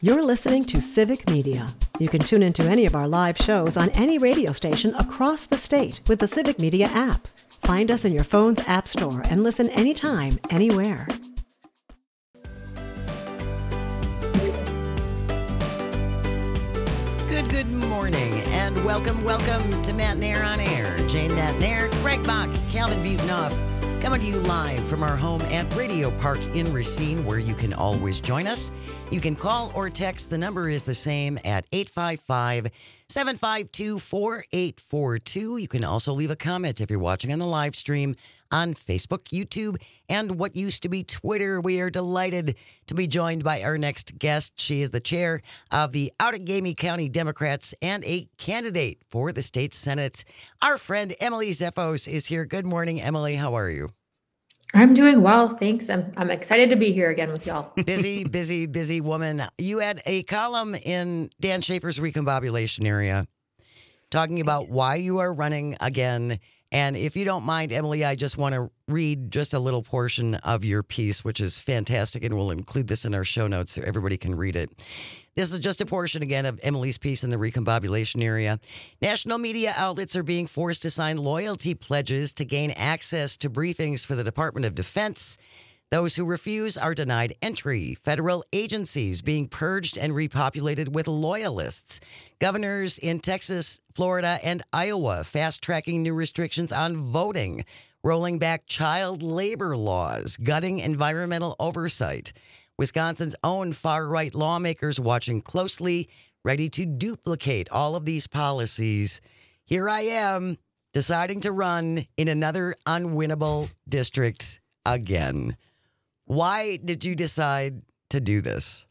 You're listening to Civic Media. You can tune into any of our live shows on any radio station across the state with the Civic Media app. Find us in your phone's app store and listen anytime, anywhere. Good morning, and welcome to Matt Nair on Air. Jane Matt Nair, Greg Bach, Calvin Butenoff, coming to you live from our home at Radio Park in Racine, where you can always join us. You can call or text. The number is the same at 855-752-4842. You can also leave a comment if you're watching on the live stream on Facebook, YouTube, and what used to be Twitter. We are delighted to be joined by our next guest. She is the chair of the Outagamie County Democrats and a candidate for the state Senate. Our friend Emily Zeffos is here. Good morning, Emily. How are you? I'm doing well, thanks. I'm excited to be here again with y'all. Busy woman. You had a column in Dan Schaefer's Recombobulation area talking about why you are running again. And if you don't mind, Emily, I just want to read just a little portion of your piece, which is fantastic, and we'll include this in our show notes so everybody can read it. This is just a portion, again, of Emily's piece in the Recombobulation area. National media outlets are being forced to sign loyalty pledges to gain access to briefings for the Department of Defense. Those who refuse are denied entry. Federal agencies being purged and repopulated with loyalists. Governors in Texas, Florida, and Iowa fast-tracking new restrictions on voting. Rolling back child labor laws. Gutting environmental oversight. Wisconsin's own far-right lawmakers watching closely, ready to duplicate all of these policies. Here I am, deciding to run in another unwinnable district again. Why did you decide to do this?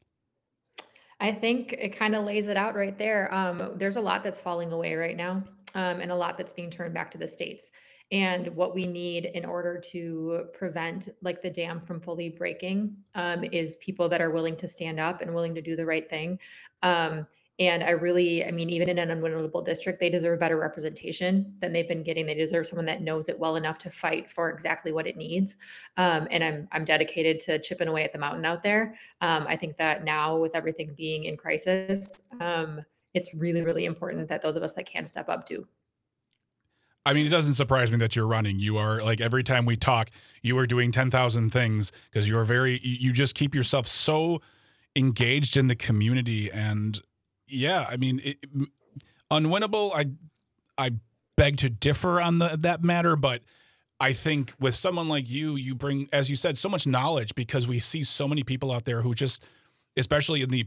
I think it kind of lays it out right there. There's a lot that's falling away right now, and a lot that's being turned back to the states. And what we need in order to prevent like the dam from fully breaking is people that are willing to stand up and willing to do the right thing. And even in an unwinnable district, they deserve better representation than they've been getting. They deserve someone that knows it well enough to fight for exactly what it needs. And I'm dedicated to chipping away at the mountain out there. I think that now with everything being in crisis, it's really, really important that those of us that can step up do. I mean, it doesn't surprise me that you're running. You are, like, every time we talk, you are doing 10,000 things because you just keep yourself so engaged in the community. And yeah, I mean, unwinnable, I beg to differ on that matter, but I think with someone like you, you bring, as you said, so much knowledge because we see so many people out there who just, especially in the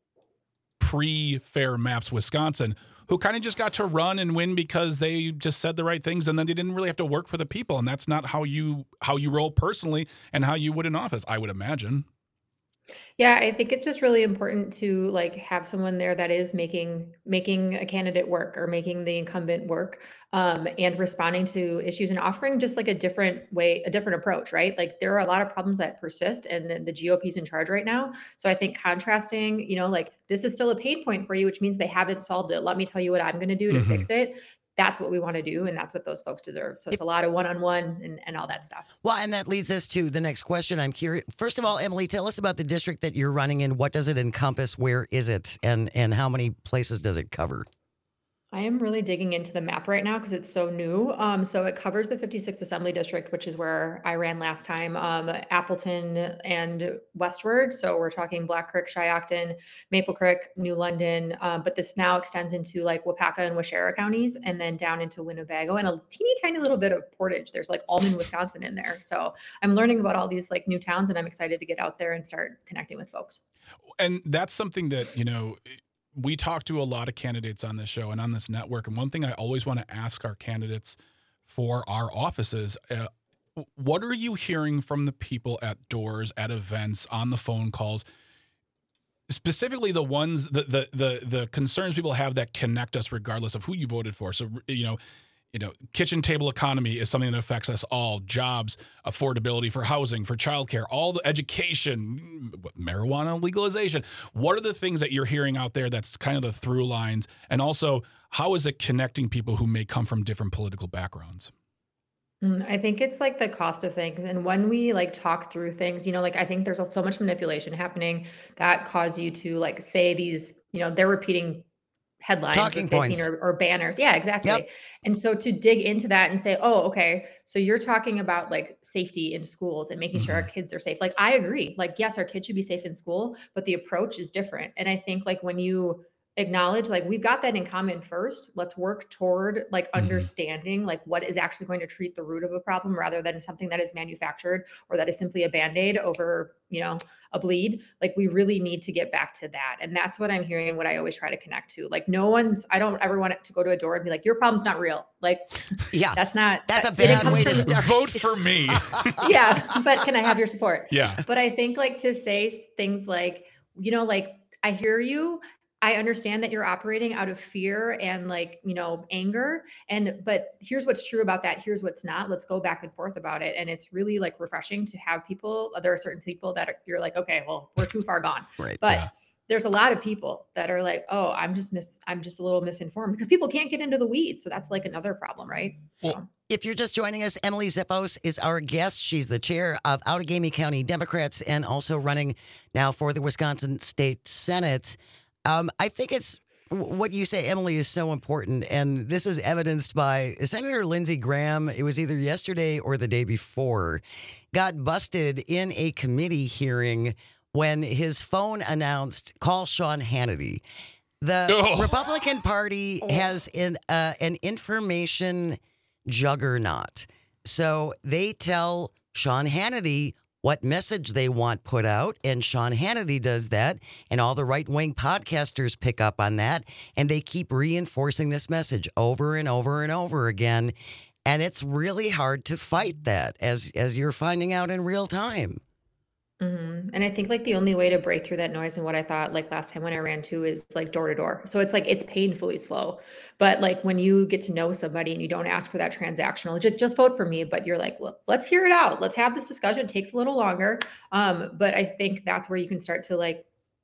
pre-fair maps Wisconsin, who kind of just got to run and win because they just said the right things and then they didn't really have to work for the people. And that's not how you roll personally and how you would in office, I would imagine. Yeah, I think it's just really important to like have someone there that is making a candidate work or making the incumbent work, and responding to issues and offering just like a different way, a different approach, right? Like there are a lot of problems that persist and the GOP's in charge right now. So I think contrasting, like this is still a pain point for you, which means they haven't solved it. Let me tell you what I'm going to do to fix it. That's what we want to do, and that's what those folks deserve. So it's a lot of one-on-one and all that stuff. Well, and that leads us to the next question. I'm curious. First of all, Emily, tell us about the district that you're running in. What does it encompass? Where is it? And how many places does it cover? I am really digging into the map right now because it's so new. So it covers the 56th Assembly District, which is where I ran last time, Appleton and westward. So we're talking Black Creek, Shiocton, Maple Creek, New London. But this now extends into like Wapaka and Waushara counties and then down into Winnebago and a teeny tiny little bit of Portage. There's like Allman, Wisconsin in there. So I'm learning about all these like new towns and I'm excited to get out there and start connecting with folks. And that's something that, we talk to a lot of candidates on this show and on this network. And one thing I always want to ask our candidates for our offices, what are you hearing from the people at doors, at events, on the phone calls? Specifically the ones, the concerns people have that connect us regardless of who you voted for. So, kitchen table economy is something that affects us all. Jobs, affordability for housing, for childcare, all the education, marijuana legalization. What are the things that you're hearing out there that's kind of the through lines? And also, how is it connecting people who may come from different political backgrounds? I think it's like the cost of things. And when we like talk through things, like I think there's so much manipulation happening that cause you to like say these, they're repeating headlines or Talking kissing points. or banners. Yeah, Yep. exactly. And so to dig into that and say, oh, okay, so you're talking about like safety in schools and making sure our Mhm. kids are safe. Like I agree. Like, yes, our kids should be safe in school, but the approach is different. And I think like when you acknowledge like we've got that in common first, let's work toward like Mhm. understanding like what is actually going to treat the root of a problem rather than something that is manufactured or that is simply a band-aid over, a bleed. Like we really need to get back to that. And that's what I'm hearing and what I always try to connect to. Like I don't ever want it to go to a door and be like, your problem's not real. Like Yeah. that's not, That's a it bad comes way to from, start. Vote for me. yeah, but can I have your support? Yeah. But I think like to say things like, like I hear you. I understand that you're operating out of fear and like, anger. But here's what's true about that. Here's what's not. Let's go back and forth about it. And it's really like refreshing to have people. There are certain people that you're like, okay, well, we're too far gone. Right. But Yeah. there's a lot of people that are like, oh, I'm just a little misinformed because people can't get into the weeds. So that's like another problem, right? Well, So. If you're just joining us, Emily Zippos is our guest. She's the chair of Outagamie County Democrats and also running now for the Wisconsin State Senate. I think it's what you say, Emily, is so important. And this is evidenced by Senator Lindsey Graham. It was either yesterday or the day before, got busted in a committee hearing when his phone announced, call Sean Hannity. The Oh. Republican Party has an information juggernaut. So they tell Sean Hannity what message they want put out, and Sean Hannity does that, and all the right-wing podcasters pick up on that, and they keep reinforcing this message over and over and over again, and it's really hard to fight that, as you're finding out in real time. And I think like the only way to break through that noise and what I thought like last time when I ran too is like door to door. So it's like it's painfully slow. But like when you get to know somebody and you don't ask for that transactional, just vote for me, but you're like, well, let's hear it out. Let's have this discussion. It takes a little longer. But I think that's where you can start to like,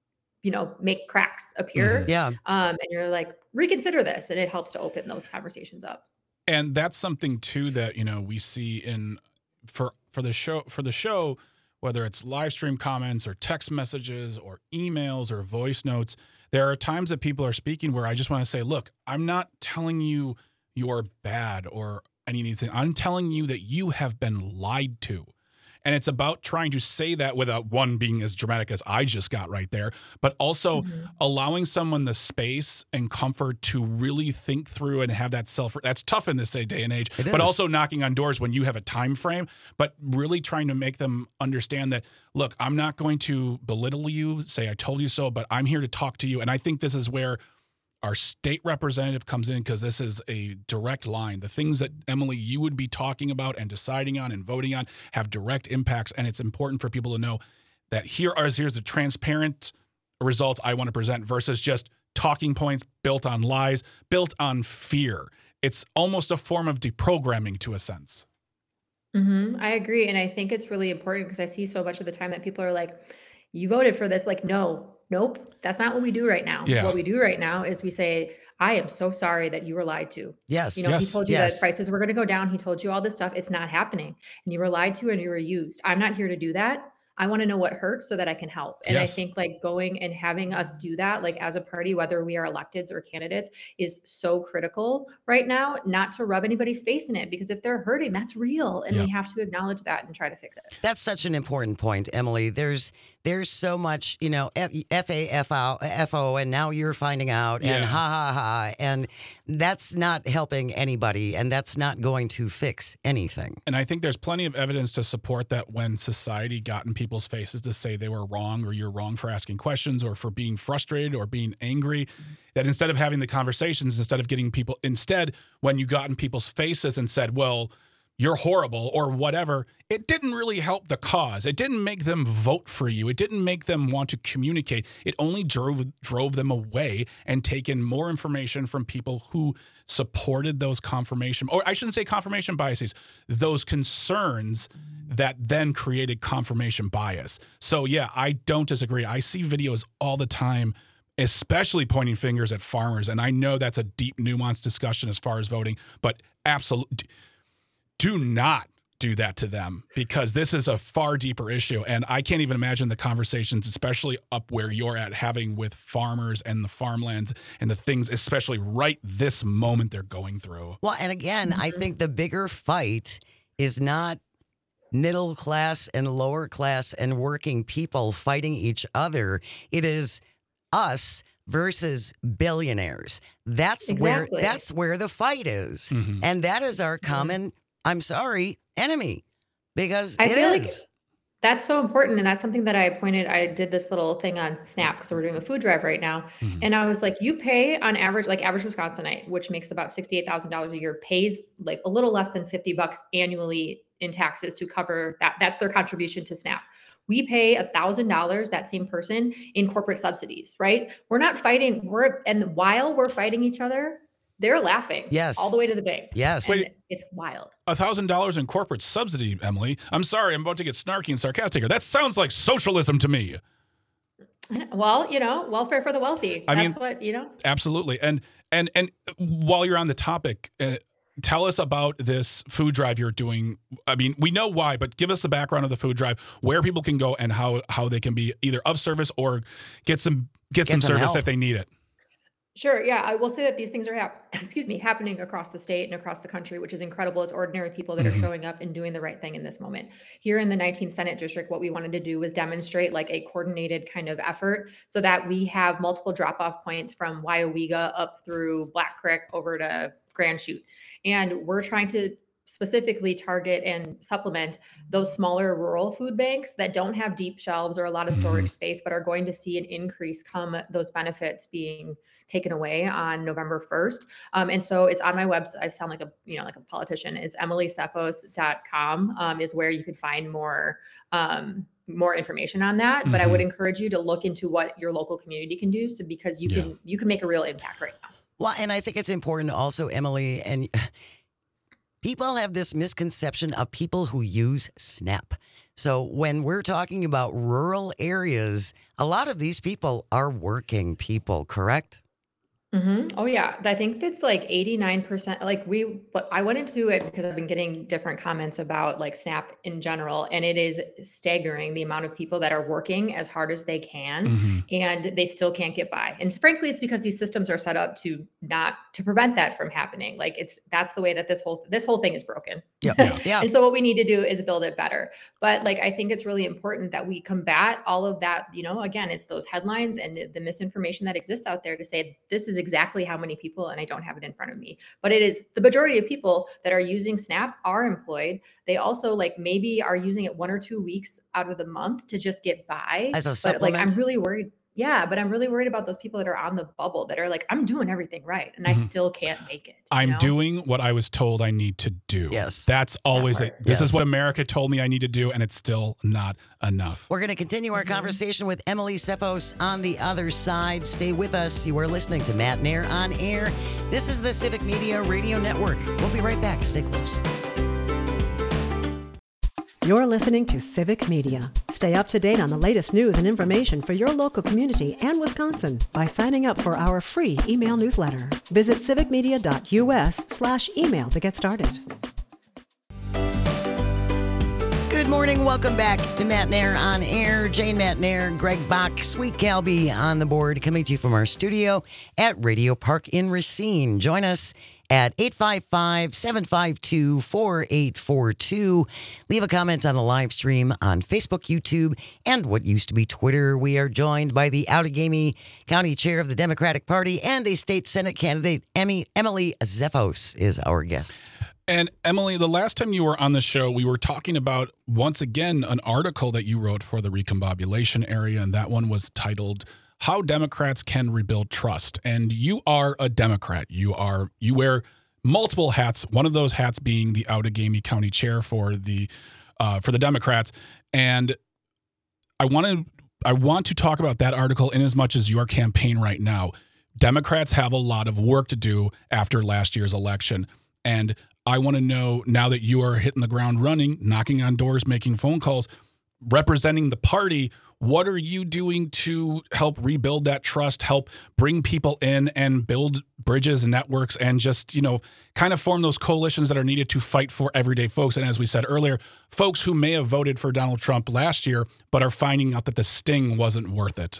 make cracks appear. Yeah. And you're like, reconsider this. And it helps to open those conversations up. And that's something too that we see in for the show, whether it's live stream comments or text messages or emails or voice notes. There are times that people are speaking where I just want to say, look, I'm not telling you you're bad or anything. I'm telling you that you have been lied to. And it's about trying to say that without one being as dramatic as I just got right there, but also allowing someone the space and comfort to really think through and have that that's tough in this day and age, It but is. also knocking on doors when you have a time frame, but really trying to make them understand that, look, I'm not going to belittle you, say I told you so, but I'm here to talk to you. And I think this is where our state representative comes in, because this is a direct line. The things that, Emily, you would be talking about and deciding on and voting on have direct impacts. And it's important for people to know that here's the transparent results I want to present versus just talking points built on lies, built on fear. It's almost a form of deprogramming to a sense. I agree. And I think it's really important because I see so much of the time that people are like, you voted for this. Like, no, nope. That's not what we do right now. Yeah. What we do right now is we say, I am so sorry that you were lied to. Yes. He Yes. told you that Yes. prices were going to go down. He told you all this stuff. It's not happening. And you were lied to and you were used. I'm not here to do that. I want to know what hurts so that I can help. And I Yes. think like going and having us do that, like as a party, whether we are electeds or candidates, is so critical right now, not to rub anybody's face in it, because if they're hurting, that's real. And Yeah. we have to acknowledge that and try to fix it. That's such an important point, Emily. There's so much, FAFO, and now you're finding out, and Yeah. ha, and that's not helping anybody, and that's not going to fix anything. And I think there's plenty of evidence to support that when society got in people's faces to say they were wrong, or you're wrong for asking questions, or for being frustrated or being angry, that instead of having the conversations, instead when you got in people's faces and said, well, you're horrible or whatever, it didn't really help the cause. It didn't make them vote for you. It didn't make them want to communicate. It only drove them away and taken more information from people who supported those confirmation, or I shouldn't say confirmation biases, those concerns that then created confirmation bias. So yeah, I don't disagree. I see videos all the time, especially pointing fingers at farmers. And I know that's a deep, nuanced discussion as far as voting, but absolutely. do not do that to them, because this is a far deeper issue. And I can't even imagine the conversations, especially up where you're at, having with farmers and the farmlands and the things, especially right this moment they're going through. Well, and again, I think the bigger fight is not middle class and lower class and working people fighting each other. It is us versus billionaires. That's where the fight is. Mm-hmm. And that is our common, I'm sorry, enemy, because I it feel like is. that's so important. And that's something that I did this little thing on Snap because we're doing a food drive right now. Mhm. And I was like, you pay on average, like average Wisconsinite, which makes about $68,000 a year, pays like a little less than $50 annually in taxes to cover that. That's their contribution to Snap. We pay $1,000, that same person, in corporate subsidies, right? We're not fighting. And while we're fighting each other, they're laughing. Yes. All the way to the bank. Yes. And it's wild. $1,000 in corporate subsidy, Emily. I'm sorry, I'm about to get snarky and sarcastic here. That sounds like socialism to me. Well, welfare for the wealthy. That's what. Absolutely. And while you're on the topic, tell us about this food drive you're doing. I mean, we know why, but give us the background of the food drive, where people can go and how they can be either of service or get some service help if they need it. Sure. Yeah. I will say that these things are happening across the state and across the country, which is incredible. It's ordinary people that are showing up and doing the right thing in this moment. Here in the 19th Senate District, what we wanted to do was demonstrate like a coordinated kind of effort so that we have multiple drop-off points from Weyauwega up through Black Creek over to Grand Chute. And we're trying to specifically target and supplement those smaller rural food banks that don't have deep shelves or a lot of storage space, but are going to see an increase come those benefits being taken away on November 1st. And so it's on my website. I sound like a politician. It's emilycephos.com is where you can find more information on that. But I would encourage you to look into what your local community can do. So because you can make a real impact right now. Well, and I think it's important also, Emily, and people have this misconception of people who use SNAP. So when we're talking about rural areas, a lot of these people are working people, correct? Oh yeah. I think it's like 89%. But I went into it because I've been getting different comments about like SNAP in general. And it is staggering the amount of people that are working as hard as they can and they still can't get by. And frankly, it's because these systems are set up to prevent that from happening. Like that's the way that this whole thing is broken. Yeah. And so what we need to do is build it better. But like, I think it's really important that we combat all of that. Again, it's those headlines and the misinformation that exists out there to say, this is exactly how many people, and I don't have it in front of me, but it is the majority of people that are using SNAP are employed. They also maybe are using it 1 or 2 weeks out of the month to just get by. As a supplement. But I'm really worried. Yeah, but I'm really worried about those people that are on the bubble that are like, I'm doing everything right, and I still can't make it. I'm doing what I was told I need to do. Yes. That's always it. This is what America told me I need to do, and it's still not enough. We're going to continue our conversation with Emily Cephos on the other side. Stay with us. You are listening to Matt Nair on Air. This is the Civic Media Radio Network. We'll be right back. Stay close. You're listening to Civic Media. Stay up to date on the latest news and information for your local community and Wisconsin by signing up for our free email newsletter. Visit civicmedia.us/email to get started. Good morning. Welcome back to Matt Nair on Air. Jane Matt Nair, Greg Bach, Sweet Calby on the board, coming to you from our studio at Radio Park in Racine. Join us at 855-752-4842. Leave a comment on the live stream on Facebook, YouTube, and what used to be Twitter. We are joined by the Outagamie County Chair of the Democratic Party and a state Senate candidate. Emily Cephos is our guest. And Emily, the last time you were on the show, we were talking about, once again, an article that you wrote for the Recombobulation area, and that one was titled How Democrats Can Rebuild Trust. And you are a Democrat. You wear multiple hats, one of those hats being the Outagamie County Chair for the Democrats. And I want to talk about that article in as much as your campaign right now. Democrats have a lot of work to do after last year's election. And I want to know, now that you are hitting the ground running, knocking on doors, making phone calls, representing the party, what are you doing to help rebuild that trust, help bring people in and build bridges and networks and just, kind of form those coalitions that are needed to fight for everyday folks? And as we said earlier, folks who may have voted for Donald Trump last year, but are finding out that the sting wasn't worth it.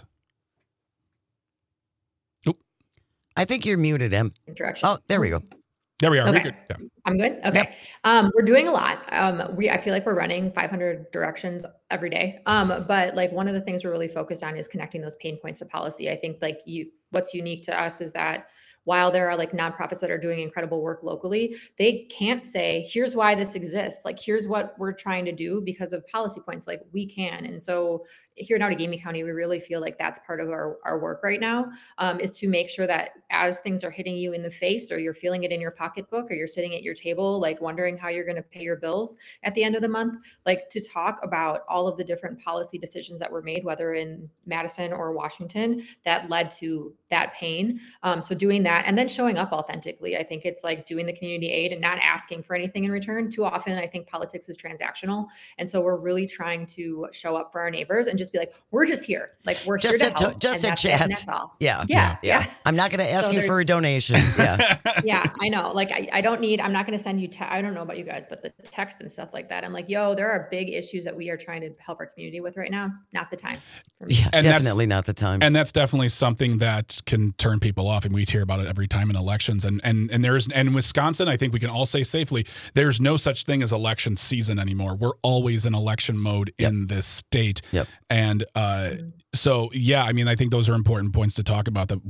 Oop. I think you're muted, Em. Interaction. Oh, there we go. There we are. Okay. We're good. Yeah. I'm good. Okay. We're doing a lot. I feel like we're running 500 directions every day. But like one of the things we're really focused on is connecting those pain points to policy. I think what's unique to us is that while there are like nonprofits that are doing incredible work locally, they can't say, here's why this exists. Like, here's what we're trying to do because of policy points. Like we can. And so here in Outagamie County, we really feel like that's part of our work right now, is to make sure that as things are hitting you in the face, or you're feeling it in your pocketbook, or you're sitting at your table, like wondering how you're going to pay your bills at the end of the month, like to talk about all of the different policy decisions that were made, whether in Madison or Washington, that led to that pain. So doing that and then showing up authentically. I think it's like doing the community aid and not asking for anything in return. Too often, I think politics is transactional. And so we're really trying to show up for our neighbors and just be like, we're just here. Like we're Just here to help. just and a that's it, chat. and that's all. Yeah. I'm not going to ask So you for a donation. Yeah. Yeah, I know. Like I'm not going to send you, I don't know about you guys, but the text and stuff like that. I'm like, yo, there are big issues that we are trying to help our community with right now. Not the time for me. Yeah, And definitely not the time. And that's definitely something that can turn people off. And we hear about it every time in elections. And in Wisconsin, I think we can all say safely, there's no such thing as election season anymore. We're always in election mode in this state. Yep. And so, yeah, I mean, I think those are important points to talk about, that,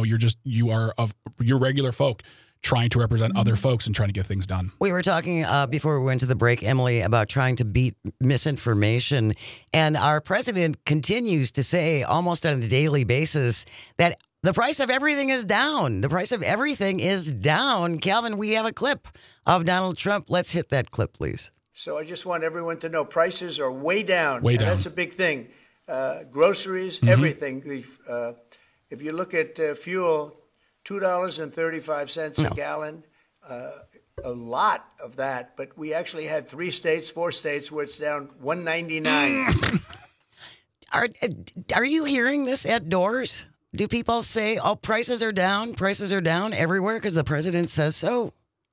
you're regular folk trying to represent other folks and trying to get things done. We were talking before we went to the break, Emily, about trying to beat misinformation. And our president continues to say almost on a daily basis that the price of everything is down. The price of everything is down. Calvin, we have a clip of Donald Trump. Let's hit that clip, please. So I just want everyone to know prices are way down. Way down. That's a big thing. Groceries, everything. If you look at fuel, $2.35 a gallon, a lot of that. But we actually had 4 states where it's down $1.99. Are you hearing this at doors? Do people say, oh, prices are down everywhere because the president says so?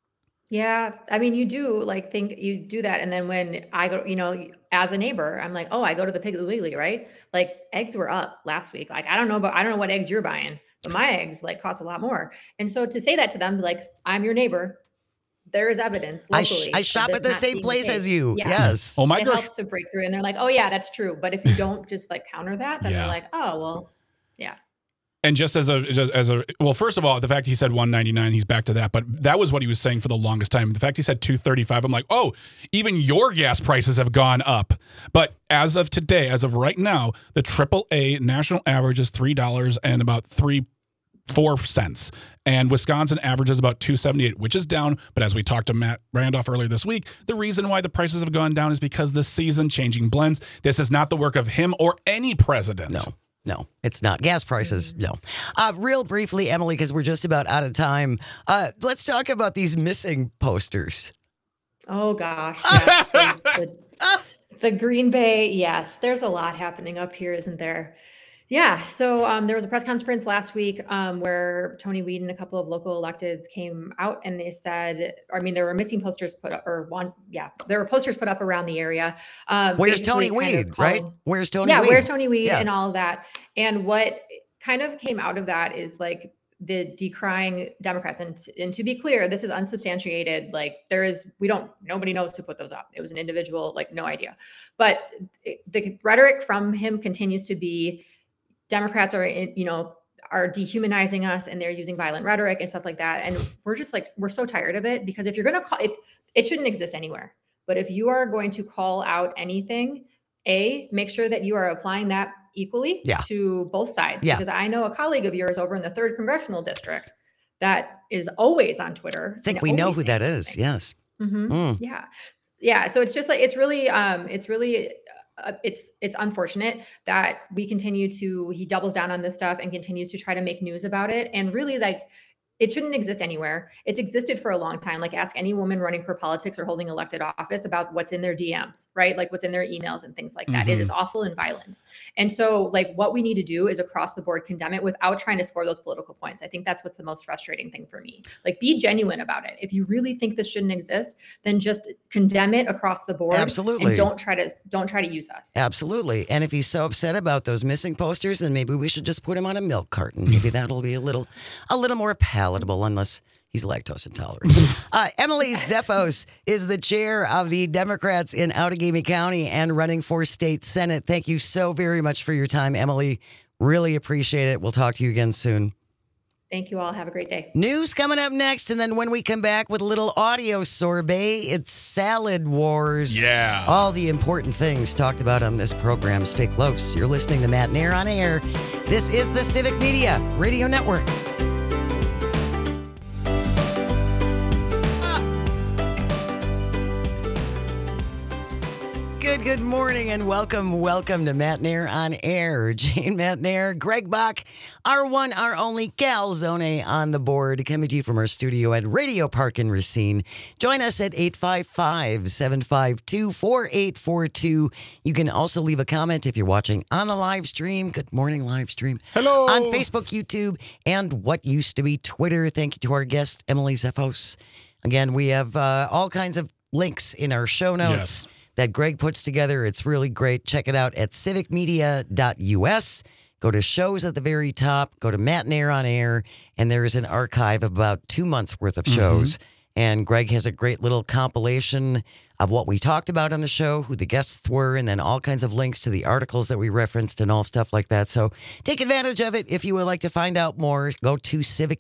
Yeah. I mean, you do think you do that. And then when I go, as a neighbor, I'm like, oh, I go to the Piggly Wiggly, right? Like eggs were up last week. Like, I don't know what eggs you're buying, but my eggs cost a lot more. And so to say that to them, like, I'm your neighbor, there is evidence locally. I shop at the same place as you. Yeah. Yes. Oh, It helps to break through. And they're like, oh yeah, that's true. But if you don't just counter that, then Yeah. they're like, oh, well, yeah. And just as a well, first of all, the fact he said $1.99, he's back to that. But that was what he was saying for the longest time. The fact he said $2.35, I'm like, oh, even your gas prices have gone up. But as of today, as of right now, the AAA national average is $3 and about 4 cents. And Wisconsin averages about $2.78, which is down. But as we talked to Matt Randolph earlier this week, the reason why the prices have gone down is because the season changing blends. This is not the work of him or any president. No, it's not. Gas prices, no. Real briefly, Emily, because we're just about out of time, let's talk about these missing posters. Oh gosh. Yes. The Green Bay. Yes. There's a lot happening up here, isn't there? Yeah. So there was a press conference last week where Tony Weed and a couple of local electeds came out and they said, there were missing posters put up, there were posters put up around the area. Where's Tony Weed, right? Where's Tony Weed? Where's Tony Weed and all of that. And what kind of came out of that is the decrying Democrats. And to be clear, this is unsubstantiated. Nobody knows who put those up. It was an individual, no idea. But the rhetoric from him continues to be, Democrats are dehumanizing us and they're using violent rhetoric and stuff like that. And we're just we're so tired of it, because if you're going to it shouldn't exist anywhere. But if you are going to call out anything, make sure that you are applying that equally to both sides. Yeah. Because I know a colleague of yours over in the 3rd Congressional District that is always on Twitter. I think we know who that is. Yes. Mm-hmm. Mm. Yeah. Yeah. So it's just it's really it's unfortunate that he doubles down on this stuff and continues to try to make news about it. And really It shouldn't exist anywhere. It's existed for a long time. Like ask any woman running for politics or holding elected office about what's in their DMs, right? Like what's in their emails and things like that. It is awful and violent. And so like what we need to do is across the board condemn it without trying to score those political points. I think that's what's the most frustrating thing for me. Like be genuine about it. If you really think this shouldn't exist, then just condemn it across the board. Absolutely. And don't try to use us. Absolutely. And if he's so upset about those missing posters, then maybe we should just put him on a milk carton. Maybe that'll be a little more palatable, unless he's lactose intolerant. Emily Zeffos is the chair of the Democrats in Outagamie County and running for state senate. Thank you so very much for your time, Emily. Really appreciate it. We'll talk to you again soon. Thank you all. Have a great day. News coming up next, and then when we come back with a little audio sorbet, it's salad wars. Yeah. All the important things talked about on this program. Stay close. You're listening to Matt Nair on Air. This is the Civic Media Radio Network. Good morning and welcome to Matt Nair on Air. Jane Matt Nair, Greg Bach, our one, our only Calzone on the board, coming to you from our studio at Radio Park in Racine. Join us at 855-752-4842. You can also leave a comment if you're watching on the live stream. Good morning, live stream. Hello. On Facebook, YouTube, and what used to be Twitter. Thank you to our guest, Emily Zeffos. Again, we have all kinds of links in our show notes. Yes. That Greg puts together. It's really great. Check it out at civicmedia.us. Go to shows at the very top. Go to Matt Nair on Air. And there is an archive of about 2 months worth of shows. And Greg has a great little compilation of what we talked about on the show, who the guests were, and then all kinds of links to the articles that we referenced and all stuff like that. So take advantage of it. If you would like to find out more, go to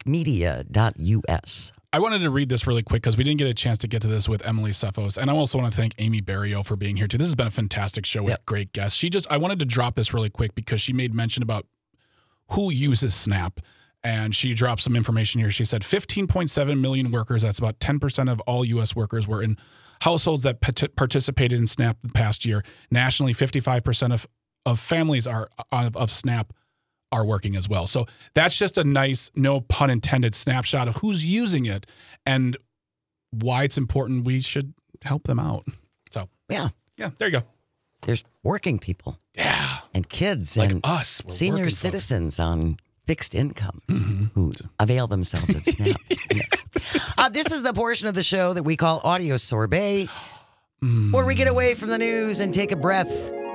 civicmedia.us. I wanted to read this really quick because we didn't get a chance to get to this with Emily Zeffos. And I also want to thank Amy Barrio for being here too. This has been a fantastic show with great guests. I wanted to drop this really quick because she made mention about who uses SNAP. And she dropped some information here. She said 15.7 million workers, that's about 10% of all U.S. workers, were in households that participated in SNAP the past year. Nationally, 55% of families of SNAP are working as well. So that's just a nice, no pun intended, snapshot of who's using it and why it's important. We should help them out. So yeah, there you go. There's working people. Yeah. And kids like and us. Senior citizens on fixed incomes who avail themselves of SNAP. Yes. This is the portion of the show that we call Audio Sorbet, where we get away from the news and take a breath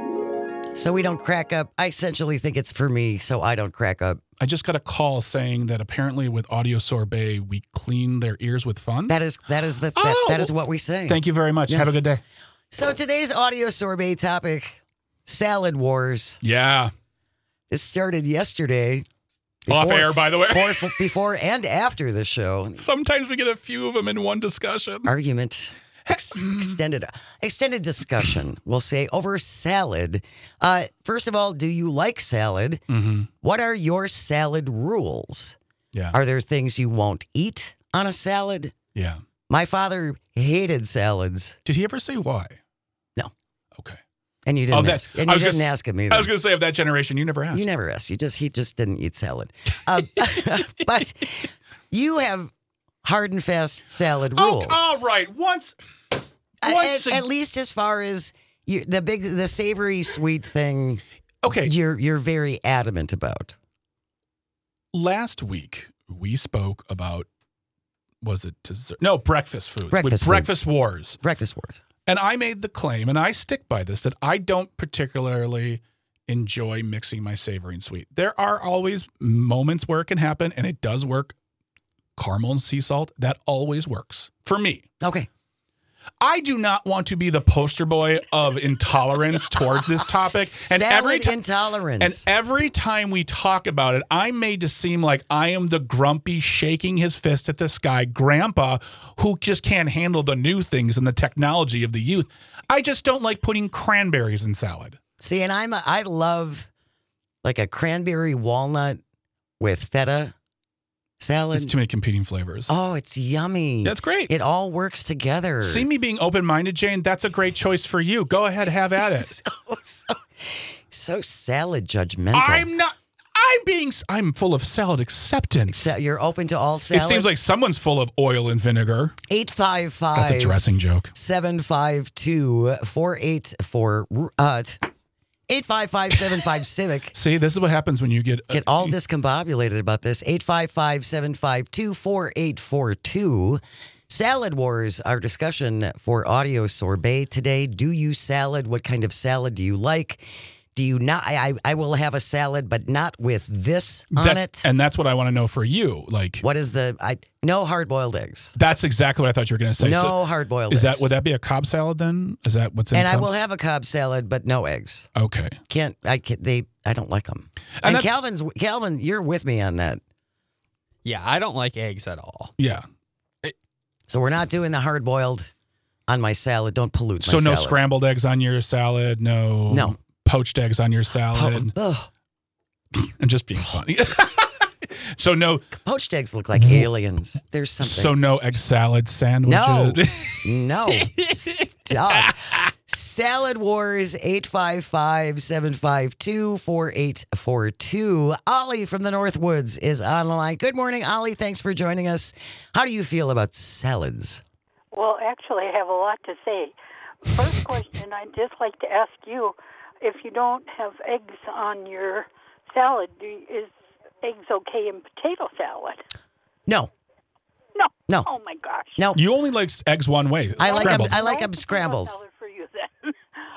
so we don't crack up. I essentially think it's for me, so I don't crack up. I just got a call saying that apparently with Audio Sorbet, we clean their ears with fun. That is what we say. Thank you very much. Yes. Have a good day. So today's Audio Sorbet topic, salad wars. Yeah. This started yesterday. Off air, by the way. Before and after the show. Sometimes we get a few of them in one discussion. Argument. Extended discussion, we'll say, over salad. First of all, do you like salad? What are your salad rules? Yeah. Are there things you won't eat on a salad? Yeah. My father hated salads. Did he ever say why? No. Okay. And you didn't ask. And you didn't ask him either. I was going to say, of that generation, you never asked. You never asked. He just didn't eat salad. But you have hard and fast salad rules. All right. Once at least as far as the savory sweet thing. Okay. You're very adamant about. Last week we spoke about, was it dessert? No, breakfast foods. Breakfast wars. Breakfast wars. And I made the claim, and I stick by this, that I don't particularly enjoy mixing my savory and sweet. There are always moments where it can happen, and it does work. Caramel and sea salt, that always works for me. Okay. I do not want to be the poster boy of intolerance towards this topic. And salad intolerance. And every time we talk about it, I'm made to seem like I am the grumpy, shaking his fist at the sky grandpa who just can't handle the new things and the technology of the youth. I just don't like putting cranberries in salad. See, and I love like a cranberry walnut with feta salad. It's too many competing flavors. Oh, it's yummy. That's great. It all works together. See me being open-minded, Jane? That's a great choice for you. Go ahead, have at it. so salad judgmental. I'm not. I'm full of salad acceptance. You're open to all It salads? seems like someone's full of oil and vinegar. 855. That's a dressing joke. 752-484. 855-75-CIVIC. See, this is what happens when you get All discombobulated about this. 855-752-4842. Salad Wars, our discussion for Audio Sorbet today. Do you salad? What kind of salad do you like? Do you not? I will have a salad, but not with this on it. And that's what I want to know for you. Like, What is no hard-boiled eggs. that's exactly what I thought you were going to say. No So hard-boiled is eggs. would that be a Cobb salad then? Is that what's in And I Cobb? will have a Cobb salad, but no eggs. Okay. I don't like them. And And that's- Calvin, you're with me on that. Yeah, I don't like eggs at all. Yeah. So we're not doing the hard-boiled on my salad. Don't pollute my So no salad. scrambled eggs on your salad. No. Poached eggs on your salad. Ugh. I'm just being funny. So no. Poached eggs look like aliens. There's something. So no egg salad sandwiches. No. Stop. Salad Wars, 855-752-4842. Ollie from the Northwoods is on the line. Good morning, Ollie. Thanks for joining us. How do you feel about salads? Well, actually, I have a lot to say. First question, I'd just like to ask you, if you don't have eggs on your salad, is eggs okay in potato salad? No. No. No. Oh, my gosh. No. You only like eggs one way. I like scrambled. them. I like No them potato scrambled. salad for you then.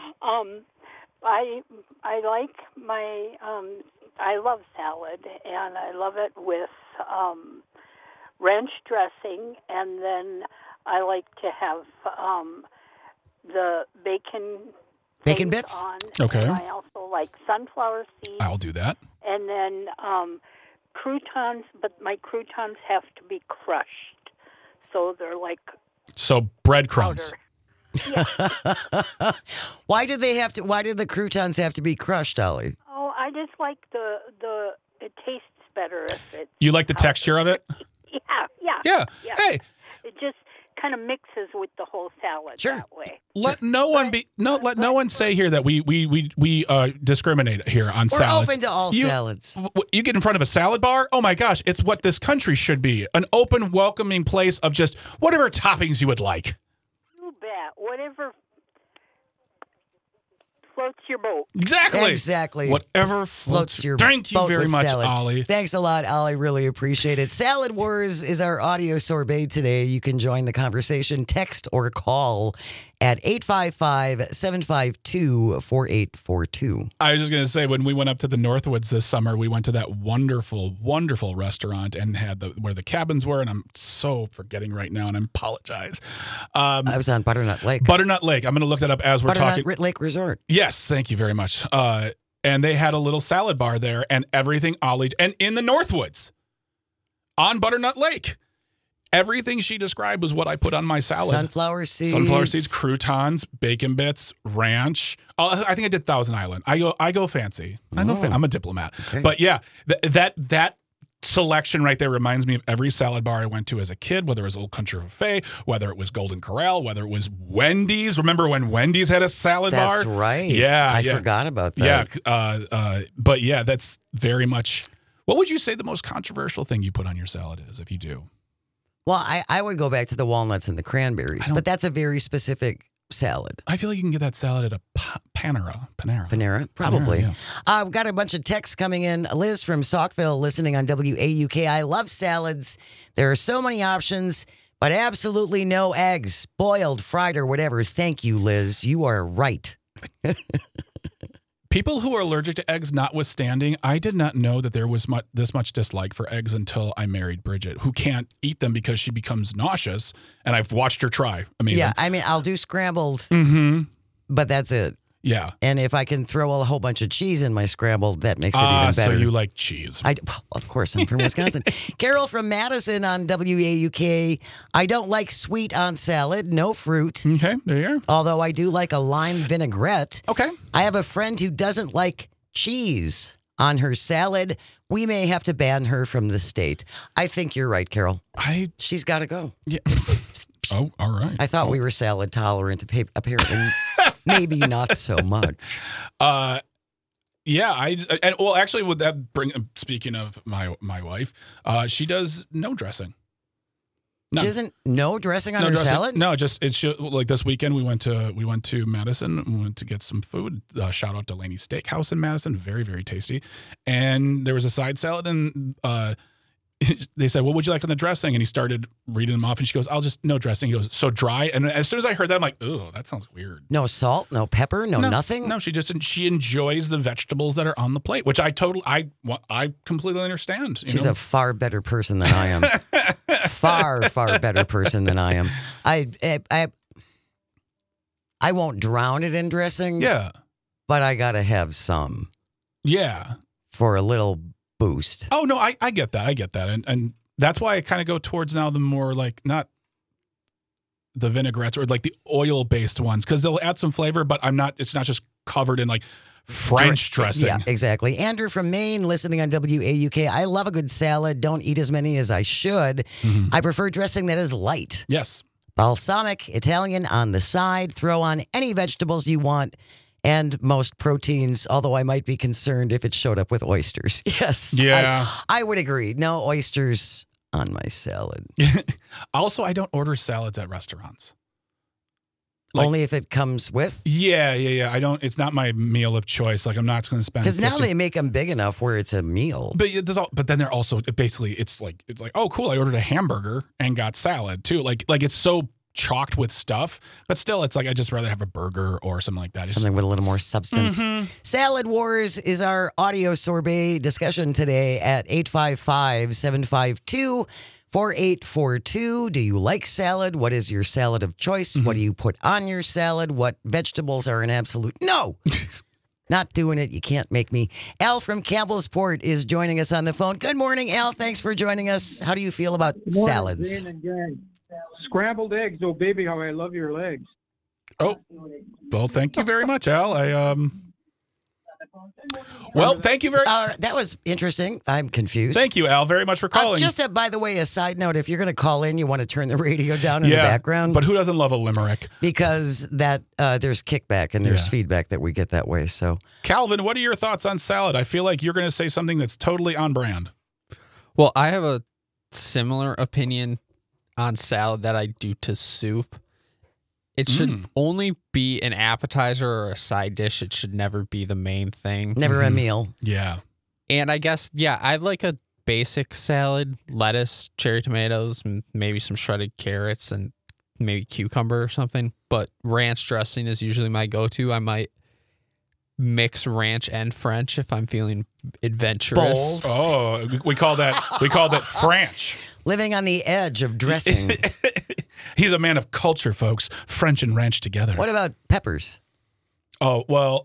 I like my I love salad, and I love it with ranch dressing, and then I like to have the bacon Bacon things bits? on. Okay. And I also like sunflower seeds, I'll do that. and then croutons, but my croutons have to be crushed, so they're like So breadcrumbs. powder. Why did the croutons have to be crushed, Ollie? Oh, I just like the it tastes better if it's You like the texture of it? yeah. Yeah. Hey, It just kind of mixes with the whole salad Sure. that way. let no one say here that we discriminate here on We're salads. open to all salads. You get in front of a salad bar, oh my gosh, it's what this country should be. An open, welcoming place of just whatever toppings you would like. You bet. Whatever floats your boat. Exactly. Whatever Floats your Thank you boat very with much, salad. Ollie. Thanks a lot, Ollie. Really appreciate it. Salad Wars is our audio sorbet today. You can join the conversation, text or call at 855-752-4842. I was just going to say, when we went up to the Northwoods this summer, we went to that wonderful, wonderful restaurant and had where the cabins were. And I'm so forgetting right now, and I apologize. I was on Butternut Lake. Butternut Lake. I'm going to look that up as we're Butternut talking. Lake Resort. Yes, thank you very much. And they had a little salad bar there, and everything Ollie, and in the Northwoods on Butternut Lake. Everything she described was what I put on my salad. Sunflower seeds. Croutons, bacon bits, ranch. Oh, I think I did Thousand Island. I go fancy. I'm a diplomat. Okay. But yeah, that selection right there reminds me of every salad bar I went to as a kid, whether it was Old Country Buffet, whether it was Golden Corral, whether it was Wendy's. Remember when Wendy's had a salad bar? That's right. Yeah, I yeah. forgot about that. Yeah. But yeah, that's very much. What would you say the most controversial thing you put on your salad is, if you do? Well, I would go back to the walnuts and the cranberries, but that's a very specific salad. I feel like you can get that salad at a Panera. Panera, probably. Yeah. I've got a bunch of texts coming in. Liz from Saukville listening on WAUK. I love salads. There are so many options, but absolutely no eggs, boiled, fried, or whatever. Thank you, Liz. You are right. People who are allergic to eggs notwithstanding, I did not know that there was this much dislike for eggs until I married Bridget, who can't eat them because she becomes nauseous, and I've watched her try. Amazing. Yeah, I mean, I'll do scrambled, Mm-hmm. but that's it. Yeah. And if I can throw a whole bunch of cheese in my scrambled, that makes it even better. So you like cheese. Well, of course, I'm from Wisconsin. Carol from Madison on WAUK. I don't like sweet on salad, no fruit. Okay, there you are. Although I do like a lime vinaigrette. Okay. I have a friend who doesn't like cheese on her salad. We may have to ban her from the state. I think you're right, Carol. She's got to go. Yeah. Oh, all right. I thought we were salad tolerant. Apparently, maybe not so much. Yeah, actually, would that bring? Speaking of my wife, she does no dressing. None. She doesn't no dressing on her dressing. salad? No, it's like this weekend we went to Madison. We went to get some food. Shout out to Laney's Steakhouse in Madison, very very tasty. And there was a side salad, and they said, "What would you like on the dressing?" And he started reading them off, and she goes, "I'll just no dressing." He goes, "So dry." And as soon as I heard that, I'm like, "Oh, that sounds weird." No salt, no pepper, no nothing. No, she enjoys the vegetables that are on the plate, which I completely understand. She's a far better person than I am. far better person than I am. I won't drown it in dressing. Yeah, but I gotta have some. Yeah, for a little boost. Oh no, I get that. I get that, and that's why I kind of go towards now the more like not the vinaigrettes or like the oil based ones because they'll add some flavor, but it's not just covered in like French dressing. Yeah, exactly. Andrew from Maine, listening on WAUK. I love a good salad. Don't eat as many as I should. Mm-hmm. I prefer dressing that is light. Yes. Balsamic, Italian on the side. Throw on any vegetables you want. And most proteins, although I might be concerned if it showed up with oysters. Yes. Yeah. I would agree. No oysters on my salad. Also, I don't order salads at restaurants. Only if it comes with? Yeah. I don't. It's not my meal of choice. Like I'm not going to spend. Because now they make them big enough where it's a meal. But then they're also basically it's like oh cool, I ordered a hamburger and got salad too. Like it's so chocked with stuff, but still it's like I just rather have a burger or something like that. Something with a little more substance. Mm-hmm. Salad Wars is our audio sorbet discussion today at 855-752-4842. Do you like salad? What is your salad of choice? Mm-hmm. What do you put on your salad? What vegetables are an absolute no? Not doing it. You can't make me. Al from Campbellsport is joining us on the phone. Good morning, Al. Thanks for joining us. How do you feel about salads? Scrambled eggs. Oh, baby, how I love your legs. Oh, well, thank you very much, Al. Well, thank you very much. That was interesting. I'm confused. Thank you, Al, very much for calling. By the way, a side note, if you're going to call in, you want to turn the radio down in the background. But who doesn't love a limerick? Because there's kickback and there's feedback that we get that way. So, Calvin, what are your thoughts on salad? I feel like you're going to say something that's totally on brand. Well, I have a similar opinion on salad that I do to soup. It should only be an appetizer or a side dish. It should never be the main thing. Never a meal. Yeah. And I guess, I like a basic salad, lettuce, cherry tomatoes, maybe some shredded carrots and maybe cucumber or something. But ranch dressing is usually my go-to. I might mix ranch and French if I'm feeling adventurous. Bold. Oh, we call that French. Living on the edge of dressing. He's a man of culture, folks. French and ranch together. What about peppers? Oh, well,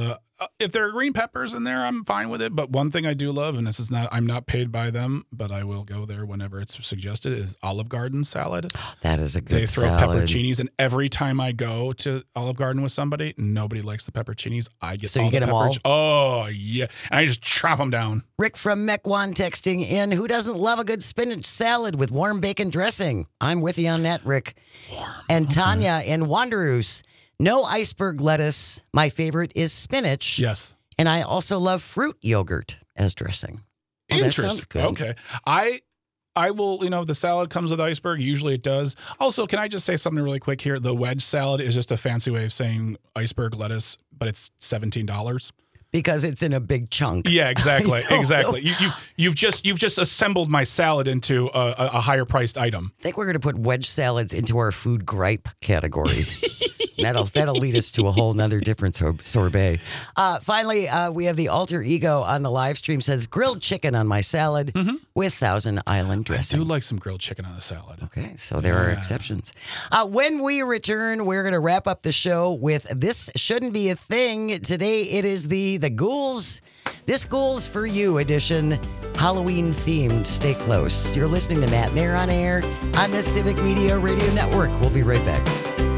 if there are green peppers in there, I'm fine with it. But one thing I do love, and I'm not paid by them, but I will go there whenever it's suggested, is Olive Garden salad. That is a good salad. They throw pepperoncinis, and every time I go to Olive Garden with somebody, nobody likes the pepperoncinis. I get so you get them all? Oh, yeah. And I just chop them down. Rick from Mequon texting in, who doesn't love a good spinach salad with warm bacon dressing? I'm with you on that, Rick. And Tanya in Wanderous. No iceberg lettuce. My favorite is spinach. Yes. And I also love fruit yogurt as dressing. Oh, that sounds good. Okay. I will, if the salad comes with iceberg, usually it does. Also, can I just say something really quick here? The wedge salad is just a fancy way of saying iceberg lettuce, but it's $17. Because it's in a big chunk. Yeah, exactly. Exactly. You've just assembled my salad into a higher priced item. I think we're going to put wedge salads into our food gripe category. That'll lead us to a whole nother different sorbet. Finally, we have the alter ego on the live stream says grilled chicken on my salad with Thousand Island dressing. I do like some grilled chicken on a salad. Okay, so there are exceptions. When we return, we're going to wrap up the show with This Shouldn't Be a Thing. Today it is the Ghouls. This Ghouls for You edition, Halloween themed. Stay close. You're listening to Matt Nair on Air on the Civic Media Radio Network. We'll be right back.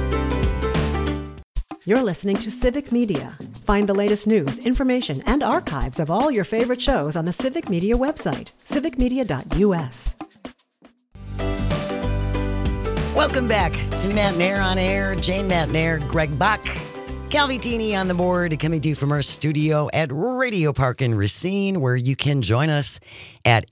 You're listening to Civic Media. Find the latest news, information, and archives of all your favorite shows on the Civic Media website, civicmedia.us. Welcome back to Matt Nair on Air. Jane Matt Nair, Greg Bach. Calvitini on the board, coming to you from our studio at Radio Park in Racine, where you can join us at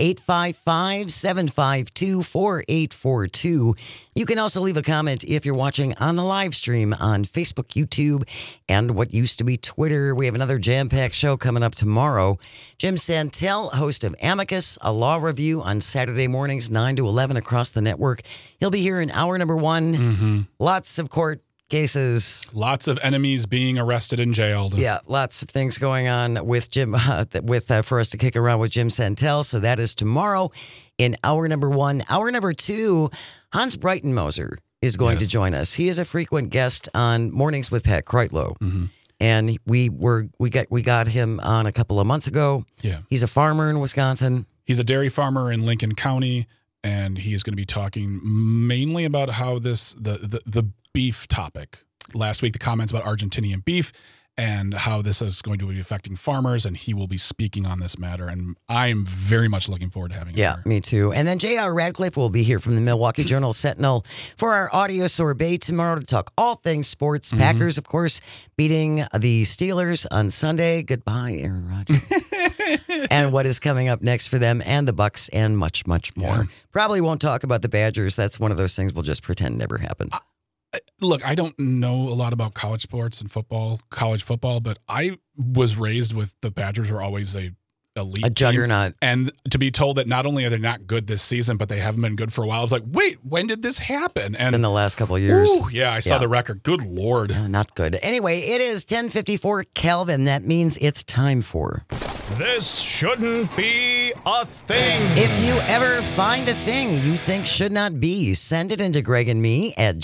855-752-4842. You can also leave a comment if you're watching on the live stream on Facebook, YouTube, and what used to be Twitter. We have another jam-packed show coming up tomorrow. Jim Santel, host of Amicus, a law review on Saturday mornings, 9 to 11 across the network. He'll be here in hour number 1. Lots of court cases. Lots of enemies being arrested and jailed. Yeah, lots of things going on with Jim, for us to kick around with Jim Santel. So that is tomorrow in hour number 1. Hour number 2, Hans Breitenmoser is going to join us. He is a frequent guest on Mornings with Pat Kreitlow. And we got him on a couple of months ago. Yeah. He's a farmer in Wisconsin. He's a dairy farmer in Lincoln County, and he is going to be talking mainly about how the beef topic. Last week, the comments about Argentinian beef and how this is going to be affecting farmers, and he will be speaking on this matter, and I am very much looking forward to having him here. Me too. And then J.R. Radcliffe will be here from the Milwaukee Journal Sentinel for our audio sorbet tomorrow to talk all things sports. Packers, of course, beating the Steelers on Sunday. Goodbye, Aaron Rodgers. And what is coming up next for them and the Bucks and much, much more. Yeah. Probably won't talk about the Badgers. That's one of those things we'll just pretend never happened. Look, I don't know a lot about college sports and college football, but I was raised with the Badgers were always a elite A juggernaut. team. And to be told that not only are they not good this season, but they haven't been good for a while, I was like, wait, when did this happen? And In the last couple of years. yeah, I saw the record. Good Lord. Not good. Anyway, it is 10:54 Kelvin. That means it's time for... This shouldn't be a thing. If you ever find a thing you think should not be, send it into Greg and me at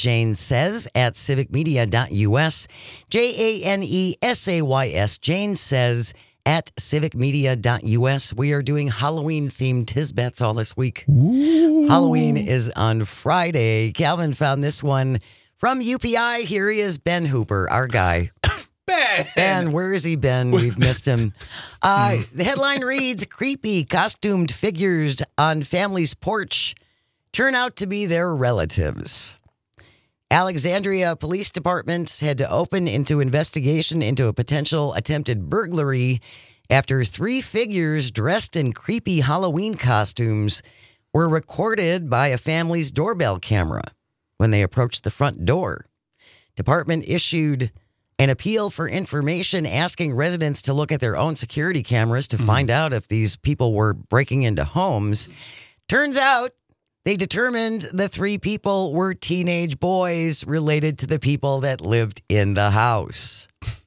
janesays@civicmedia.us. JANESAYS, Jane Says at civicmedia.us. We are doing Halloween-themed Tisbets all this week. Halloween is on Friday. Calvin found this one from UPI. Here he is, Ben Hooper, our guy. Ben, where is he, Ben? We've missed him. The headline reads, creepy costumed figures on family's porch turn out to be their relatives. Alexandria Police Department had to open into investigation into a potential attempted burglary after 3 figures dressed in creepy Halloween costumes were recorded by a family's doorbell camera when they approached the front door. Department issued an appeal for information asking residents to look at their own security cameras to find out if these people were breaking into homes. Turns out they determined the 3 people were teenage boys related to the people that lived in the house.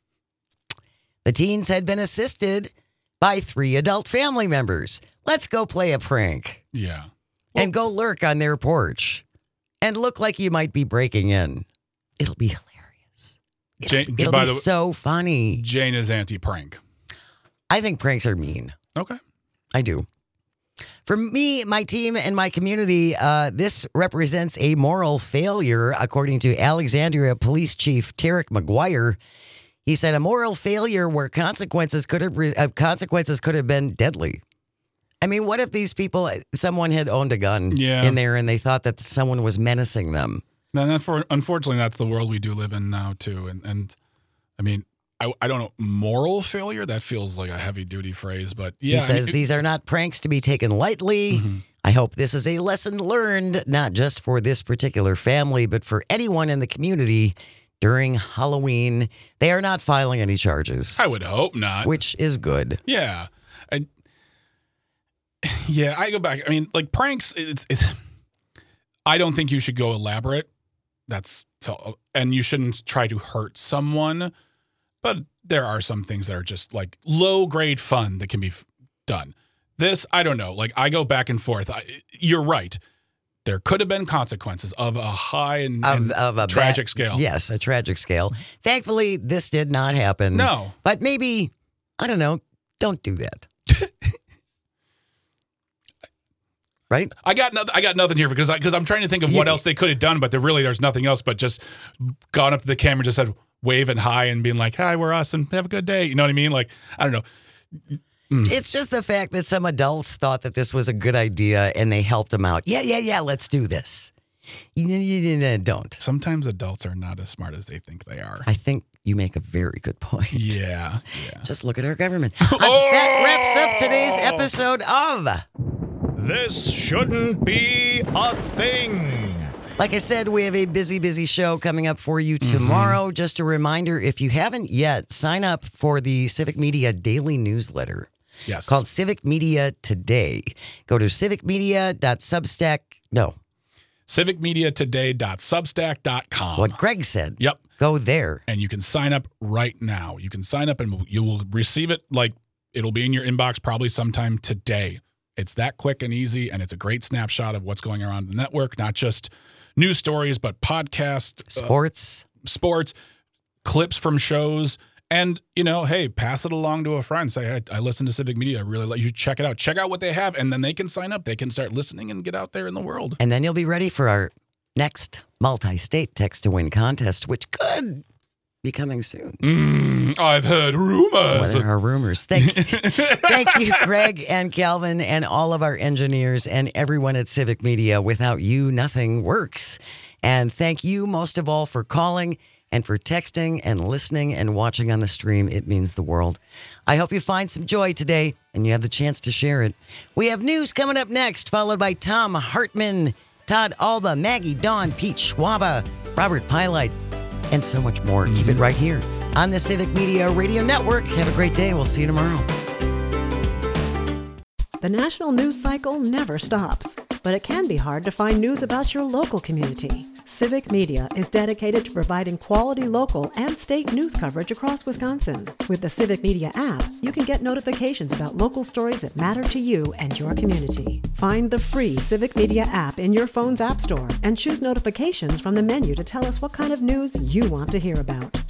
The teens had been assisted by 3 adult family members. Let's go play a prank. Yeah. And go lurk on their porch and look like you might be breaking in. It'll be hilarious. It'll be so funny. Jane is anti-prank. I think pranks are mean. Okay. I do. For me, my team, and my community, this represents a moral failure, according to Alexandria Police Chief Tarek McGuire. He said a moral failure where consequences could have been deadly. I mean, what if these people, someone had owned a gun in there and they thought that someone was menacing them? And unfortunately, that's the world we do live in now, too. And I mean, I don't know, moral failure? That feels like a heavy-duty phrase, but yeah. He says these are not pranks to be taken lightly. I hope this is a lesson learned, not just for this particular family, but for anyone in the community during Halloween. They are not filing any charges. I would hope not. Which is good. Yeah. I go back. I mean, like pranks, I don't think you should go elaborate. And you shouldn't try to hurt someone, but there are some things that are just like low grade fun that can be done. This, I don't know. Like I go back and forth. You're right. There could have been consequences of a high and tragic scale. Yes, a tragic scale. Thankfully, this did not happen. No. But maybe, I don't know, don't do that. Right? I got nothing here because I'm trying to think of what else they could have done, but there's nothing else but just gone up to the camera and just said waving hi and being like, "Hi, we're us and have a good day." You know what I mean? Like, I don't know. It's just the fact that some adults thought that this was a good idea and they helped them out. Yeah, let's do this. You don't. Sometimes adults are not as smart as they think they are. I think You make a very good point. Yeah. Just look at our government. That wraps up today's episode of This Shouldn't Be a Thing. Like I said, we have a busy show coming up for you tomorrow. Just a reminder, if you haven't yet, sign up for the Civic Media daily newsletter. Yes. Called Civic Media Today. Go to civicmediatoday.substack.com. What Greg said. Yep. Go there. And you can sign up right now. You can sign up and you will receive it it'll be in your inbox probably sometime today. It's that quick and easy, and it's a great snapshot of what's going around the network, not just news stories, but podcasts, sports, clips from shows. And, hey, pass it along to a friend. Say, hey, I listen to Civic Media. I really let you check it out. Check out what they have, and then they can sign up. They can start listening and get out there in the world. And then you'll be ready for our next multi-state text-to-win contest, which could be coming soon. I've heard rumors. What are rumors? Thank you, Greg and Calvin and all of our engineers and everyone at Civic Media. Without you, nothing works. And thank you most of all for calling and for texting and listening and watching on the stream. It means the world. I hope you find some joy today and you have the chance to share it. We have news coming up next, followed by Tom Hartman, Todd Alba, Maggie, Dawn, Pete Schwaba, Robert Pilite, and so much more. Keep it right here on the Civic Media Radio Network. Have a great day. We'll see you tomorrow. The national news cycle never stops, but it can be hard to find news about your local community. Civic Media is dedicated to providing quality local and state news coverage across Wisconsin. With the Civic Media app, you can get notifications about local stories that matter to you and your community. Find the free Civic Media app in your phone's app store and choose notifications from the menu to tell us what kind of news you want to hear about.